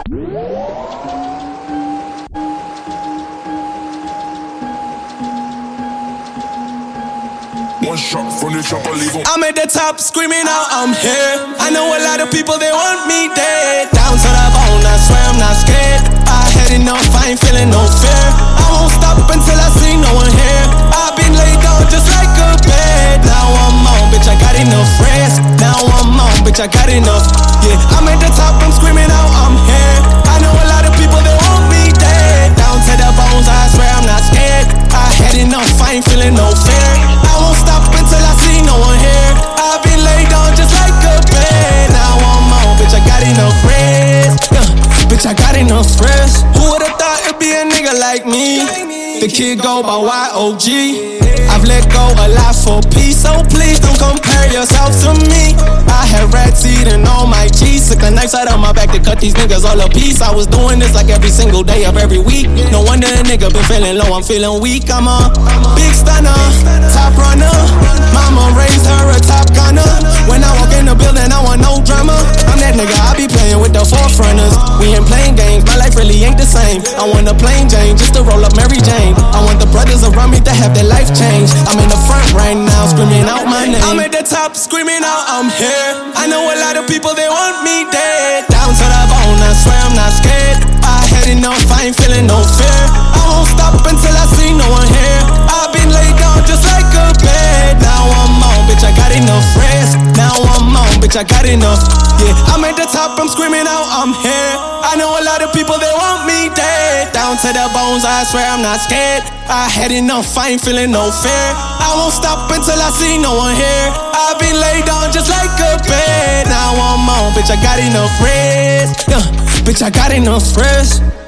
One shot from the chopper, leave 'em. I'm at the top, screaming out, I'm here. I know a lot of people, they want me dead. Down to the bone, I swear I'm not scared. I had enough, I ain't feeling no fear. I won't stop until I see no one here. I've been laid down just like a bed. Now I'm on, bitch, I got enough rest. Now I'm on, bitch, I got enough. Yeah, I'm at the top, I'm screaming out, I'm here. I know a lot of people, they want me dead. Down to the bones, I swear I'm not scared. I had enough, I ain't feeling no fear. I won't stop until I see no one here. I've been laid down just like a bed. Now I'm on, bitch, I got enough rest. Bitch, I got enough rest. Who would've thought it'd be a nigga like me? The kid go by Y.O.G. I've let go a lot for peace, so please don't compare yourself to me. I had rats eating on my cheese. Took the knife out of my back to cut these niggas all a piece. I was doing this like every single day of every week. No wonder a nigga been feeling low, I'm feeling weak. I'm a big stunner, top runner. Mama raised her a top gunner. When I walk in the building, I want no drama. I'm that nigga, I be playing with the forefronters. We ain't playing games, my life really ain't the same. I want a plain Jane, just to roll up Mary Jane. I want the brothers around me to have their life change. I'm in the front right now, screaming out my name. I'm at the top, screaming out, I'm here. I know a lot of people, they want me dead. Down to the bone, I swear I'm not scared. I had enough, I ain't feeling no fear. I won't stop until I see no one here. I've been laid down just like a bed. Now I'm on, bitch, I got enough rest. Now I'm on, bitch, I got enough. Yeah, I'm at the top, I'm screaming out, I'm here. I know a lot of people, they want me dead. Down to the bones, I swear I'm not scared. I had enough, I ain't feeling no fear. I won't stop until I see no one here. I've been laid down just like a bed. Now I'm on, bitch, I got enough rest. Bitch, I got enough rest.